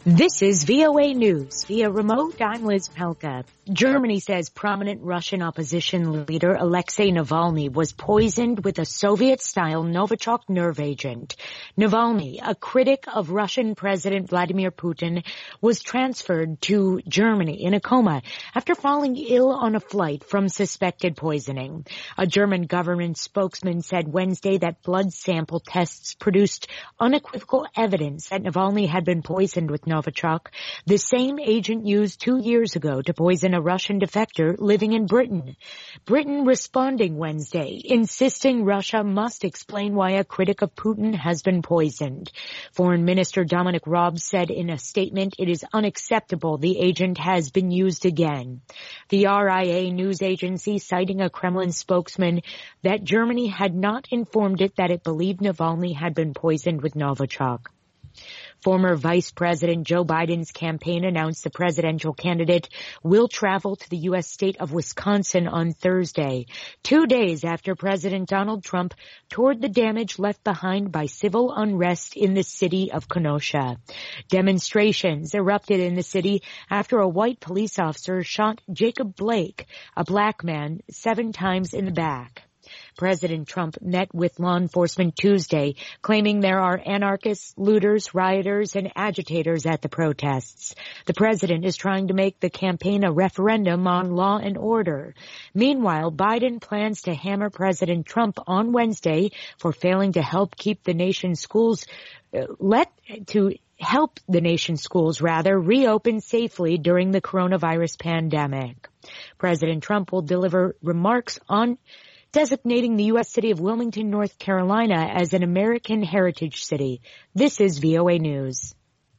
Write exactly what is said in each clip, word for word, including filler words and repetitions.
This is V O A News. Via remote, I'm Liz Pelka. Germany says prominent Russian opposition leader Alexei Navalny was poisoned with a Soviet-style Novichok nerve agent. Navalny, a critic of Russian President Vladimir Putin, was transferred to Germany in a coma after falling ill on a flight from suspected poisoning. A German government spokesman said Wednesday that blood sample tests produced unequivocal evidence that Navalny had been poisoned with Novichok, the same agent used two years ago to poison a Russian defector living in Britain. Britain responding Wednesday, insisting Russia must explain why a critic of Putin has been poisoned. Foreign Minister Dominic Raab said in a statement it is unacceptable the agent has been used again. The R I A news agency, citing a Kremlin spokesman, that Germany had not informed it that it believed Navalny had been poisoned with Novichok. Former Vice President Joe Biden's campaign announced the presidential candidate will travel to the U S state of Wisconsin on Thursday, two days after President Donald Trump toured the damage left behind by civil unrest in the city of Kenosha. Demonstrations erupted in the city after a white police officer shot Jacob Blake, a black man, seven times in the back. President Trump met with law enforcement Tuesday, claiming there are anarchists, looters, rioters, and agitators at the protests. The president is trying to make the campaign a referendum on law and order. Meanwhile, Biden plans to hammer President Trump on Wednesday for failing to help keep the nation's schools, uh, let to help the nation's schools, rather, reopen safely during the coronavirus pandemic. President Trump will deliver remarks on designating the U S city of Wilmington, North Carolina as an American Heritage City. This is V O A News.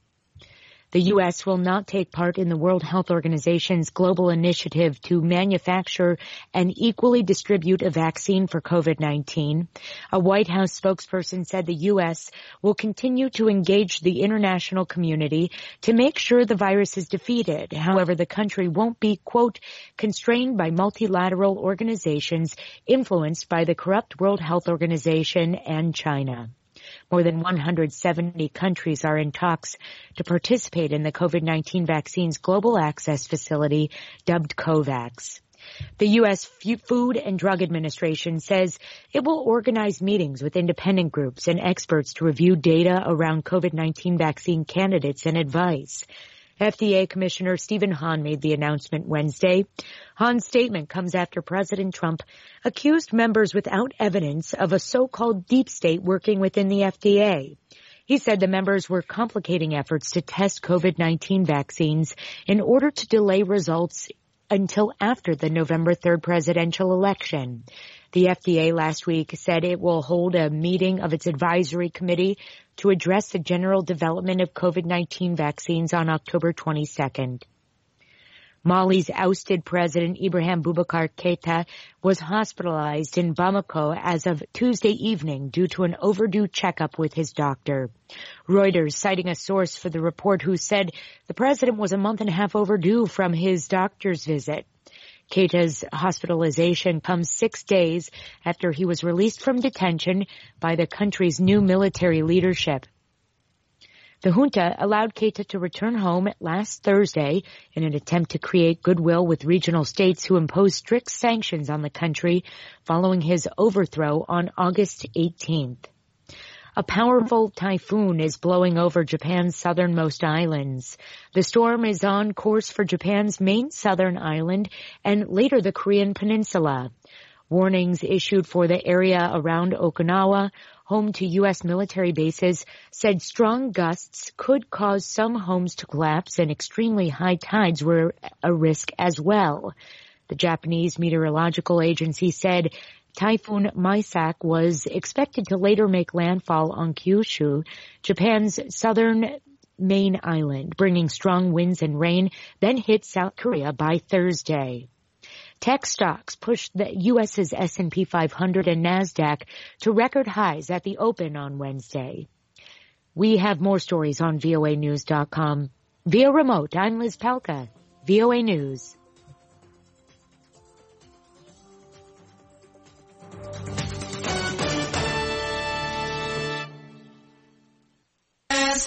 The U S will not take part in the World Health Organization's global initiative to manufacture and equally distribute a vaccine for COVID nineteen. A White House spokesperson said the U S will continue to engage the international community to make sure the virus is defeated. However, the country won't be, quote, constrained by multilateral organizations influenced by the corrupt World Health Organization and China. More than one hundred seventy countries are in talks to participate in the COVID nineteen vaccine's global access facility, dubbed COVAX. The U S Food and Drug Administration says it will organize meetings with independent groups and experts to review data around COVID nineteen vaccine candidates and advice. F D A Commissioner Stephen Hahn made the announcement Wednesday. Hahn's statement comes after President Trump accused members without evidence of a so-called deep state working within the F D A. He said the members were complicating efforts to test COVID nineteen vaccines in order to delay results until after the November third presidential election. The F D A last week said it will hold a meeting of its advisory committee to address the general development of COVID nineteen vaccines on October twenty-second. Mali's ousted president Ibrahim Boubacar Keita was hospitalized in Bamako as of Tuesday evening due to an overdue checkup with his doctor. Reuters, citing a source for the report who said the president was a month and a half overdue from his doctor's visit. Keita's hospitalization comes six days after he was released from detention by the country's new military leadership. The junta allowed Keita to return home last Thursday in an attempt to create goodwill with regional states who imposed strict sanctions on the country following his overthrow on August eighteenth. A powerful typhoon is blowing over Japan's southernmost islands. The storm is on course for Japan's main southern island and later the Korean peninsula. Warnings issued for the area around Okinawa, home to U S military bases, said strong gusts could cause some homes to collapse and extremely high tides were a risk as well. The Japanese Meteorological Agency said Typhoon Maisak was expected to later make landfall on Kyushu, Japan's southern main island, bringing strong winds and rain, then hit South Korea by Thursday. Tech stocks pushed the U S's S and P five hundred and NASDAQ to record highs at the open on Wednesday. We have more stories on V O A news dot com. Via remote, I'm Liz Pelka, V O A News.